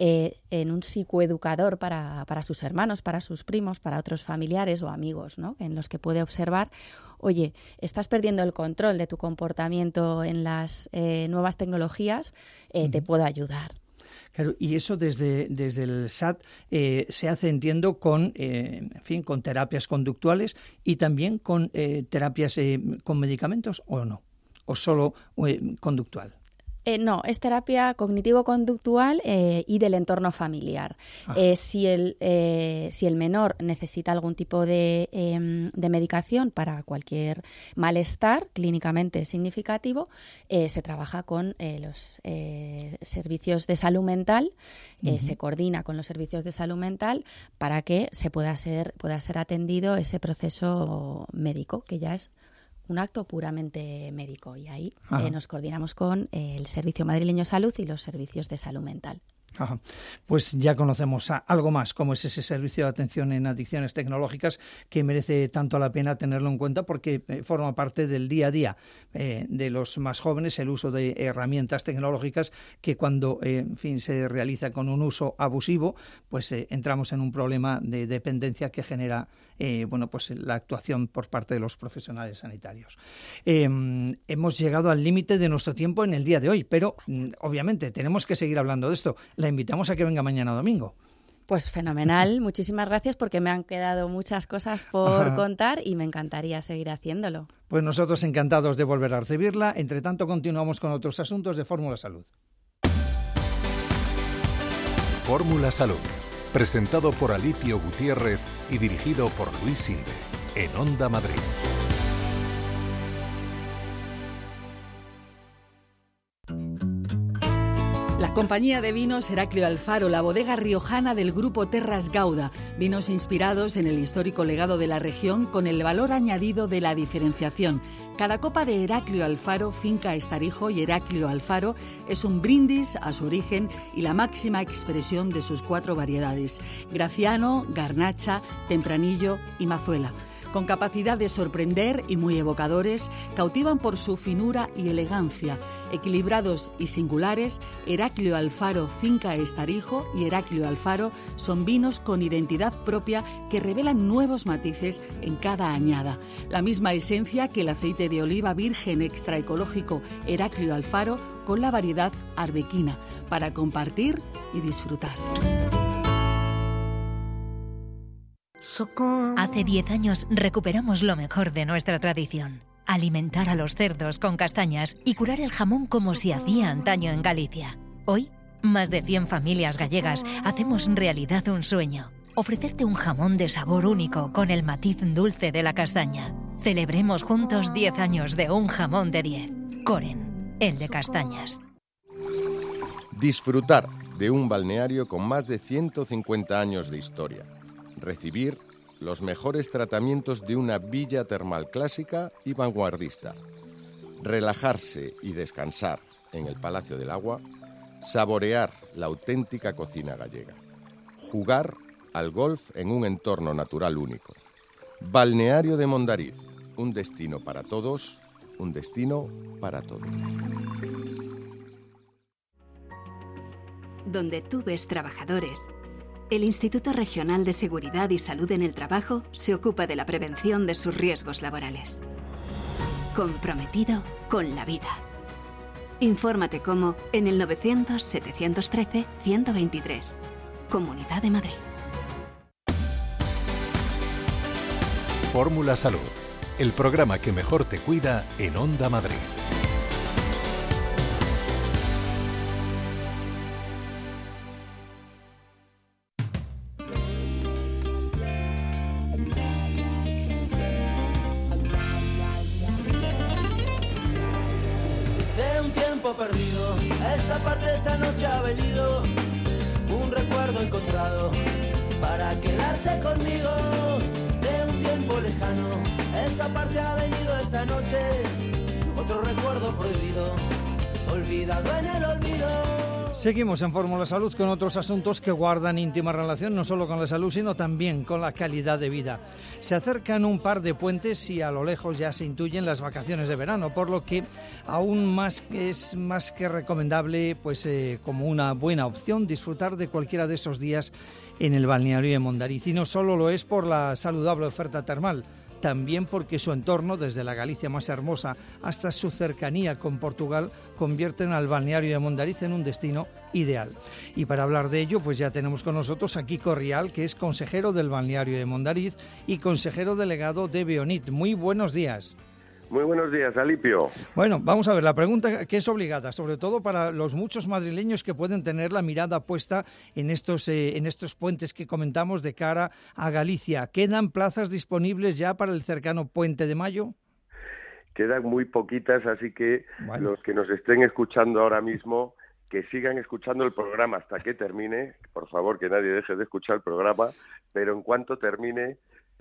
psicoeducador para sus hermanos, para sus primos, para otros familiares o amigos, ¿no? En los que puede observar, oye, estás perdiendo el control de tu comportamiento en las nuevas tecnologías, te puedo ayudar. Claro, y eso desde el SAT se hace, entiendo, con terapias conductuales y también con terapias con medicamentos, ¿o no? ¿O solo conductual? No, es terapia cognitivo-conductual y del entorno familiar. Si el menor necesita algún tipo de medicación para cualquier malestar clínicamente significativo, se trabaja con los servicios de salud mental, se coordina con los servicios de salud mental para que se pueda ser atendido ese proceso médico, que ya es un acto puramente médico, y ahí nos coordinamos con el Servicio Madrileño de Salud y los servicios de salud mental. Ajá. Pues ya conocemos algo más, como es ese servicio de atención en adicciones tecnológicas, que merece tanto la pena tenerlo en cuenta, porque forma parte del día a día de los más jóvenes, el uso de herramientas tecnológicas, que cuando se realiza con un uso abusivo, pues entramos en un problema de dependencia que genera la actuación por parte de los profesionales sanitarios. Hemos llegado al límite de nuestro tiempo en el día de hoy, pero obviamente tenemos que seguir hablando de esto. La invitamos a que venga mañana domingo. Pues fenomenal, muchísimas gracias, porque me han quedado muchas cosas por contar y me encantaría seguir haciéndolo. Pues nosotros encantados de volver a recibirla. Entre tanto, continuamos con otros asuntos de Fórmula Salud. Fórmula Salud, presentado por Alipio Gutiérrez y dirigido por Luis Silve, en Onda Madrid. La compañía de vinos Heraclio Alfaro, la bodega riojana del grupo Terras Gauda, vinos inspirados en el histórico legado de la región con el valor añadido de la diferenciación. Cada copa de Heraclio Alfaro, Finca Estarijo y Heraclio Alfaro es un brindis a su origen y la máxima expresión de sus 4 variedades: Graciano, Garnacha, Tempranillo y Mazuela. Con capacidad de sorprender y muy evocadores, cautivan por su finura y elegancia. Equilibrados y singulares, Heraclio Alfaro, Finca Estarijo y Heraclio Alfaro son vinos con identidad propia que revelan nuevos matices en cada añada. La misma esencia que el aceite de oliva virgen extra ecológico Heraclio Alfaro con la variedad arbequina, para compartir y disfrutar. Hace 10 años recuperamos lo mejor de nuestra tradición: alimentar a los cerdos con castañas y curar el jamón como se hacía antaño en Galicia. Hoy, más de 100 familias gallegas hacemos realidad un sueño: ofrecerte un jamón de sabor único con el matiz dulce de la castaña. Celebremos juntos 10 años de un jamón de 10. Coren, el de castañas. Disfrutar de un balneario con más de 150 años de historia. Recibir los mejores tratamientos de una villa termal clásica y vanguardista. Relajarse y descansar en el Palacio del Agua, saborear la auténtica cocina gallega, jugar al golf en un entorno natural único. Balneario de Mondariz, un destino para todos, un destino para todos. Donde tú ves trabajadores, el Instituto Regional de Seguridad y Salud en el Trabajo se ocupa de la prevención de sus riesgos laborales. Comprometido con la vida. Infórmate cómo en el 900-713-123. Comunidad de Madrid. Fórmula Salud, el programa que mejor te cuida en Onda Madrid. De un tiempo perdido, a esta parte esta noche ha venido un recuerdo encontrado para quedarse conmigo. De un tiempo lejano, a esta parte ha venido esta noche otro recuerdo prohibido, olvidado en el olvido. Seguimos en Fórmula Salud con otros asuntos que guardan íntima relación no solo con la salud, sino también con la calidad de vida. Se acercan un par de puentes y a lo lejos ya se intuyen las vacaciones de verano, por lo que aún más es más que recomendable, pues como una buena opción, disfrutar de cualquiera de esos días en el balneario de Mondariz. Y no solo lo es por la saludable oferta termal, también porque su entorno, desde la Galicia más hermosa hasta su cercanía con Portugal, convierten al balneario de Mondariz en un destino ideal. Y para hablar de ello, pues ya tenemos con nosotros a Kiko Rial, que es consejero del balneario de Mondariz y consejero delegado de Beonit. Muy buenos días. Muy buenos días, Alipio. Bueno, vamos a ver, la pregunta que es obligada, sobre todo para los muchos madrileños que pueden tener la mirada puesta en estos puentes que comentamos de cara a Galicia. ¿Quedan plazas disponibles ya para el cercano Puente de Mayo? Quedan muy poquitas, así que los que nos estén escuchando ahora mismo, que sigan escuchando el programa hasta que termine. Por favor, que nadie deje de escuchar el programa, pero en cuanto termine,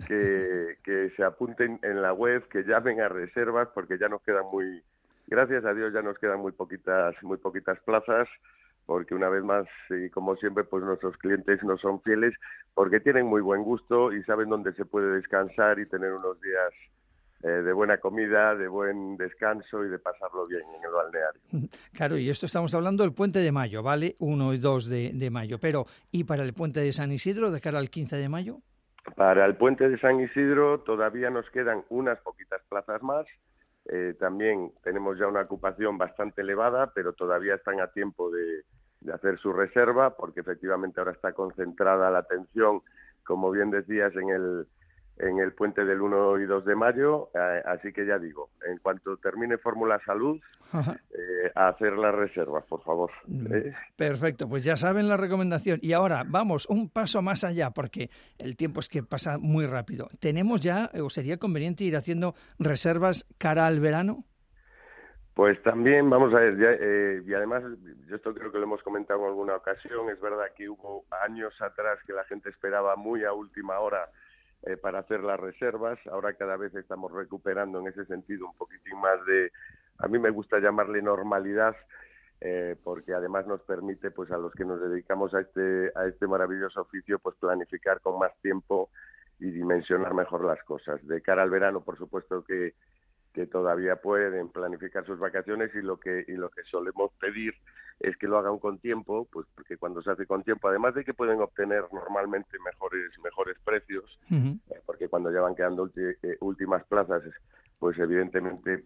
que se apunten en la web, que llamen a reservas, porque ya nos quedan gracias a Dios ya nos quedan muy poquitas plazas, porque una vez más, y como siempre, pues nuestros clientes nos son fieles, porque tienen muy buen gusto y saben dónde se puede descansar y tener unos días de buena comida, de buen descanso y de pasarlo bien en el balneario. Claro, y esto estamos hablando del Puente de Mayo, ¿vale? 1 y 2 de mayo, pero ¿y para el Puente de San Isidro de cara al 15 de mayo? Para el Puente de San Isidro todavía nos quedan unas poquitas plazas más. También tenemos ya una ocupación bastante elevada, pero todavía están a tiempo de hacer su reserva, porque efectivamente ahora está concentrada la atención, como bien decías, en el puente del 1 y 2 de mayo. Así que ya digo, en cuanto termine Fórmula Salud, a hacer las reservas, por favor. Perfecto, pues ya saben la recomendación. Y ahora vamos un paso más allá, porque el tiempo es que pasa muy rápido. ¿Tenemos ya, o sería conveniente ir haciendo reservas cara al verano? Pues también, vamos a ver, y además, yo esto creo que lo hemos comentado en alguna ocasión, es verdad que hubo años atrás que la gente esperaba muy a última hora para hacer las reservas. Ahora cada vez estamos recuperando en ese sentido un poquitín más de, a mí me gusta llamarle normalidad, porque además nos permite, pues a los que nos dedicamos a este maravilloso oficio, pues planificar con más tiempo y dimensionar mejor las cosas. De cara al verano, por supuesto que todavía pueden planificar sus vacaciones, y lo que solemos pedir es que lo hagan con tiempo, pues porque cuando se hace con tiempo, además de que pueden obtener normalmente mejores precios, porque cuando ya van quedando últimas plazas, pues evidentemente,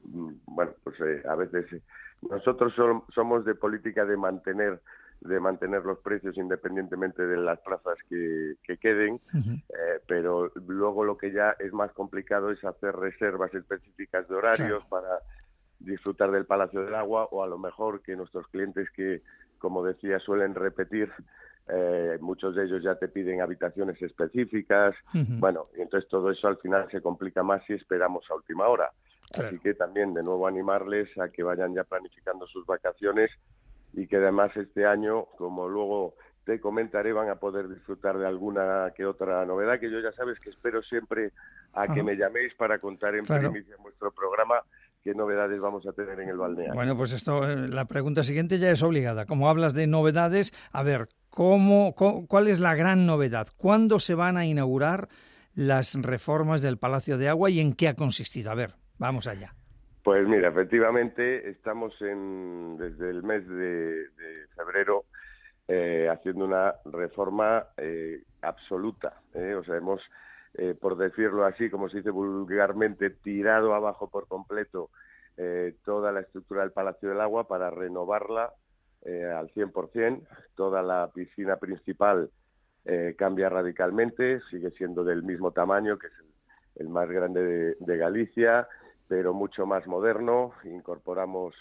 a veces nosotros somos de política de mantener los precios independientemente de las plazas que queden, pero luego lo que ya es más complicado es hacer reservas específicas de horarios para disfrutar del Palacio del Agua, o a lo mejor que nuestros clientes que, como decía, suelen repetir, muchos de ellos ya te piden habitaciones específicas, y entonces todo eso al final se complica más si esperamos a última hora. Claro. Así que también de nuevo animarles a que vayan ya planificando sus vacaciones, y que además este año, como luego te comentaré, van a poder disfrutar de alguna que otra novedad, que yo ya sabes que espero siempre a que me llaméis para contar en primicia en vuestro programa qué novedades vamos a tener en el balneario. Bueno, pues esto, la pregunta siguiente ya es obligada. Como hablas de novedades, a ver, ¿cuál es la gran novedad? ¿Cuándo se van a inaugurar las reformas del Palacio de Agua y en qué ha consistido? A ver, vamos allá. Pues mira, efectivamente estamos desde el mes de febrero haciendo una reforma absoluta. O sea, hemos, por decirlo así, como se dice vulgarmente, tirado abajo por completo toda la estructura del Palacio del Agua para renovarla al 100%. Toda la piscina principal cambia radicalmente, sigue siendo del mismo tamaño, que es el más grande de Galicia, pero mucho más moderno. Incorporamos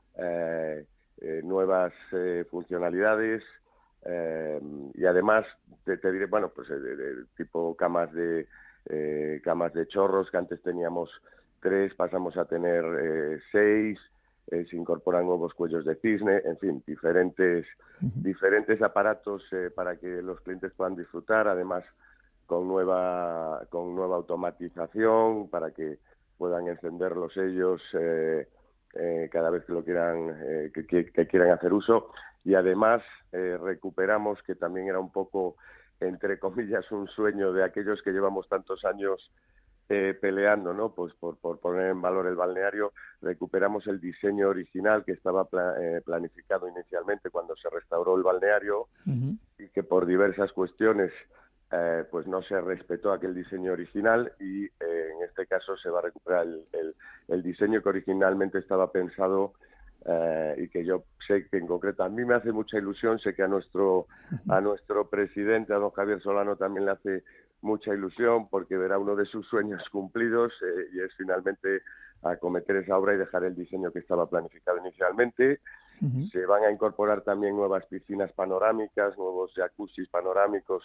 nuevas funcionalidades y además te diré, bueno, pues de tipo camas de chorros, que antes teníamos 3, pasamos a tener 6, se incorporan nuevos cuellos de cisne, en fin, diferentes aparatos para que los clientes puedan disfrutar, además con nueva automatización para que puedan encender los sellos cada vez que lo quieran que quieran hacer uso. Y además recuperamos, que también era un poco, entre comillas, un sueño de aquellos que llevamos tantos años peleando, ¿no? Pues por poner en valor el balneario, recuperamos el diseño original que estaba planificado inicialmente cuando se restauró el balneario y que por diversas cuestiones pues no se respetó aquel diseño original y en este caso se va a recuperar el diseño que originalmente estaba pensado y que yo sé que en concreto a mí me hace mucha ilusión, sé que a nuestro presidente, a don Javier Solano, también le hace mucha ilusión porque verá uno de sus sueños cumplidos y es finalmente acometer esa obra y dejar el diseño que estaba planificado inicialmente. Se van a incorporar también nuevas piscinas panorámicas, nuevos jacuzzis panorámicos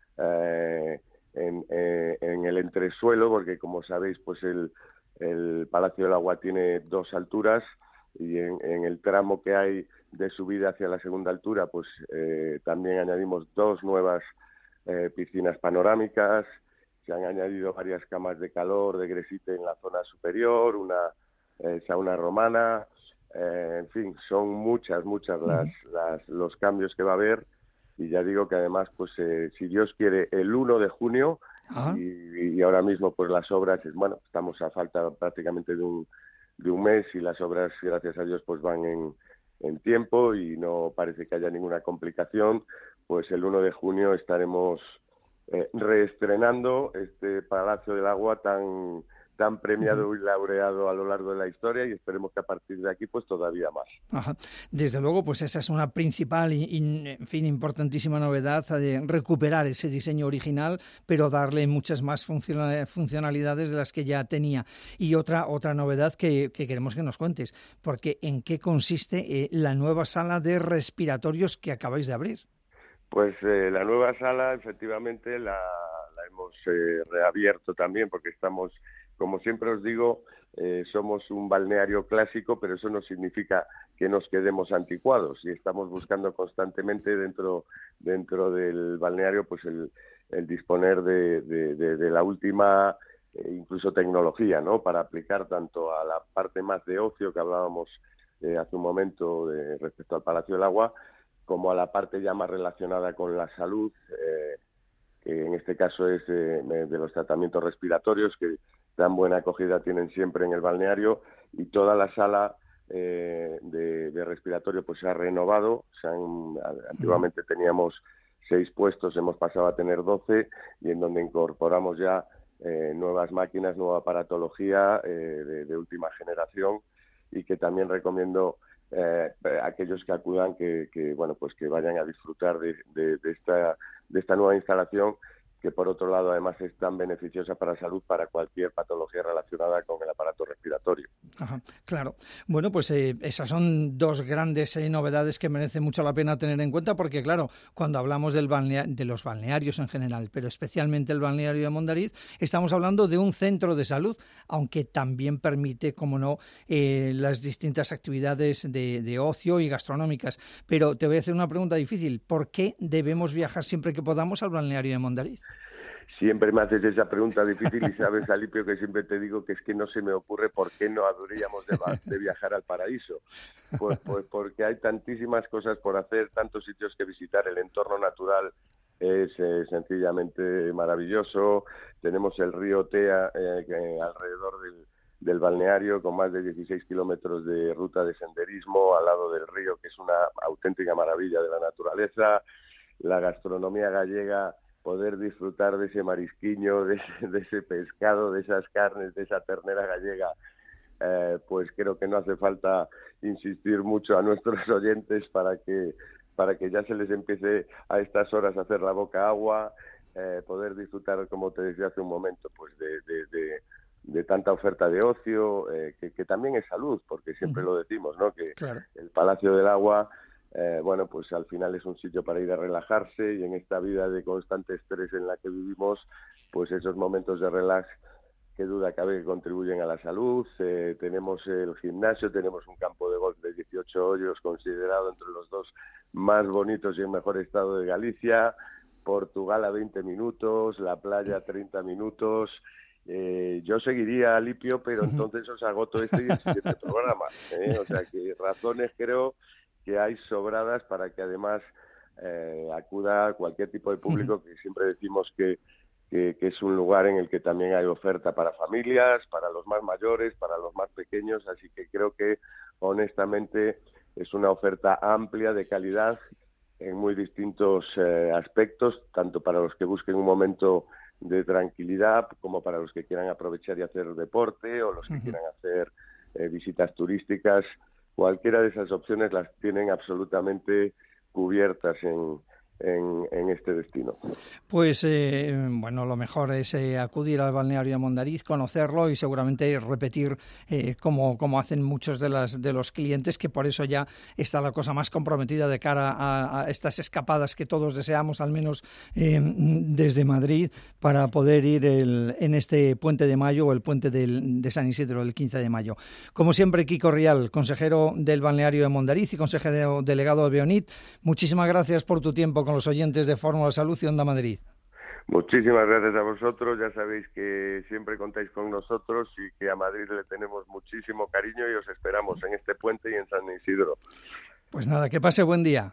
en el entresuelo, porque como sabéis, pues el Palacio del Agua tiene 2 alturas y en el tramo que hay de subida hacia la segunda altura, pues también añadimos 2 nuevas piscinas panorámicas. Se han añadido varias camas de calor de Gresite en la zona superior, una sauna romana, en fin, son muchas los cambios que va a haber. Y ya digo que además, pues si Dios quiere, el 1 de junio, y ahora mismo pues las obras, bueno, estamos a falta prácticamente de un mes y las obras, gracias a Dios, pues van en tiempo y no parece que haya ninguna complicación. Pues el 1 de junio estaremos reestrenando este Palacio del Agua tan premiado y laureado a lo largo de la historia, y esperemos que a partir de aquí pues todavía más. Ajá. Desde luego, pues esa es una principal y en fin, importantísima novedad, de recuperar ese diseño original, pero darle muchas más funcionalidades de las que ya tenía. Y otra novedad que queremos que nos cuentes, porque ¿en qué consiste la nueva sala de respiratorios que acabáis de abrir? Pues la nueva sala, efectivamente, la hemos reabierto también, porque estamos, como siempre os digo, somos un balneario clásico, pero eso no significa que nos quedemos anticuados, y estamos buscando constantemente dentro del balneario pues el disponer de la última incluso tecnología, ¿no? Para aplicar tanto a la parte más de ocio que hablábamos hace un momento respecto al Palacio del Agua, como a la parte ya más relacionada con la salud, que en este caso es de los tratamientos respiratorios, que tan buena acogida tienen siempre en el balneario, y toda la sala de respiratorio pues se ha renovado. Antiguamente teníamos 6 puestos, hemos pasado a tener 12, y en donde incorporamos ya nuevas máquinas, nueva aparatología de última generación, y que también recomiendo a aquellos que acudan que bueno, pues que vayan a disfrutar de esta nueva instalación, que por otro lado además es tan beneficiosa para la salud, para cualquier patología relacionada con el aparato respiratorio. Ajá, claro. Bueno, pues esas son dos grandes novedades que merece mucho la pena tener en cuenta, porque claro, cuando hablamos de los balnearios en general, pero especialmente el balneario de Mondariz, estamos hablando de un centro de salud, aunque también permite, como no, las distintas actividades de ocio y gastronómicas. Pero te voy a hacer una pregunta difícil. ¿Por qué debemos viajar siempre que podamos al balneario de Mondariz? Siempre me haces esa pregunta difícil y sabes, Alipio, que siempre te digo que es que no se me ocurre por qué no habríamos de viajar al paraíso. Pues porque hay tantísimas cosas por hacer, tantos sitios que visitar, el entorno natural es sencillamente maravilloso. Tenemos el río Tea alrededor del balneario, con más de 16 kilómetros de ruta de senderismo al lado del río, que es una auténtica maravilla de la naturaleza. La gastronomía gallega, poder disfrutar de ese marisquiño, de ese pescado, de esas carnes, de esa ternera gallega, pues creo que no hace falta insistir mucho a nuestros oyentes para que ya se les empiece a estas horas a hacer la boca agua, poder disfrutar, como te decía hace un momento, pues de tanta oferta de ocio, que también es salud, porque siempre lo decimos, ¿no? Que claro, el Palacio del Agua, bueno, pues al final es un sitio para ir a relajarse, y en esta vida de constante estrés en la que vivimos, pues esos momentos de relax, qué duda cabe que contribuyen a la salud. Tenemos el gimnasio, tenemos un campo de golf de 18 hoyos, considerado entre los 2 más bonitos y en mejor estado de Galicia, Portugal a 20 minutos, la playa a 30 minutos... yo seguiría, Alipio, pero entonces os agoto y el siguiente programa, O sea que razones creo que hay sobradas para que además acuda cualquier tipo de público, que siempre decimos que es un lugar en el que también hay oferta para familias, para los más mayores, para los más pequeños, así que creo que honestamente es una oferta amplia, de calidad, en muy distintos aspectos, tanto para los que busquen un momento de tranquilidad, como para los que quieran aprovechar y hacer deporte, o los que quieran hacer visitas turísticas. Cualquiera de esas opciones las tienen absolutamente cubiertas en este destino. Pues bueno, lo mejor es acudir al balneario de Mondariz, conocerlo y seguramente repetir como hacen muchos de los clientes, que por eso ya está la cosa más comprometida de cara a estas escapadas que todos deseamos, al menos desde Madrid, para poder ir en este puente de mayo, o el puente de San Isidro, el 15 de mayo. Como siempre, Kiko Rial, consejero del balneario de Mondariz y consejero delegado de Beonit, muchísimas gracias por tu tiempo con los oyentes de Fórmula Salud y Onda Madrid. Muchísimas gracias a vosotros, ya sabéis que siempre contáis con nosotros y que a Madrid le tenemos muchísimo cariño y os esperamos en este puente y en San Isidro. Pues nada, que pase buen día.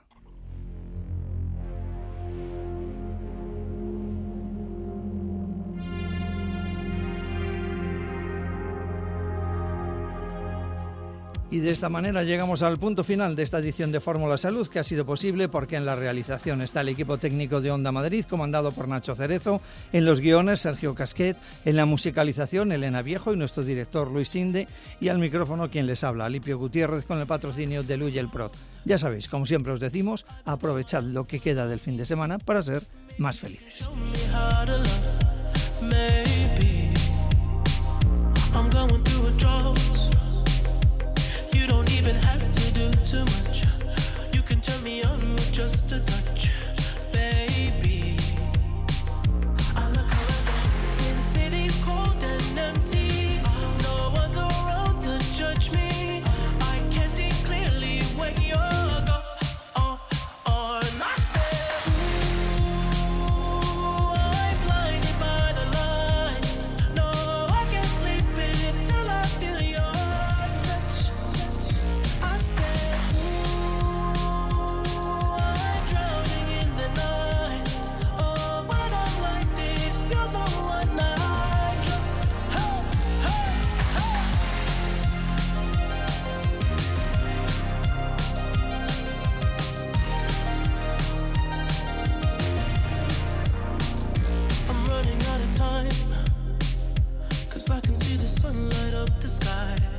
Y de esta manera llegamos al punto final de esta edición de Fórmula Salud, que ha sido posible porque en la realización está el equipo técnico de Onda Madrid, comandado por Nacho Cerezo, en los guiones Sergio Casquet, en la musicalización Elena Viejo y nuestro director Luis Sinde, y al micrófono quien les habla, Alipio Gutiérrez, con el patrocinio de Luye el Prod. Ya sabéis, como siempre os decimos, aprovechad lo que queda del fin de semana para ser más felices. You don't even have to do too much. You can turn me on with just a touch, baby. I look around, see the city's cold and empty. No one's around to judge me. I can see clearly when you're gone. And I said, ooh, I'm blinded by the lights. No, I can't sleep until I feel your touch. I said, ooh, I'm drowning in the night. Oh, when I'm like this, you're the one I trust. Hey, hey, hey. I'm running out of time, 'cause I can see the sun light up the sky.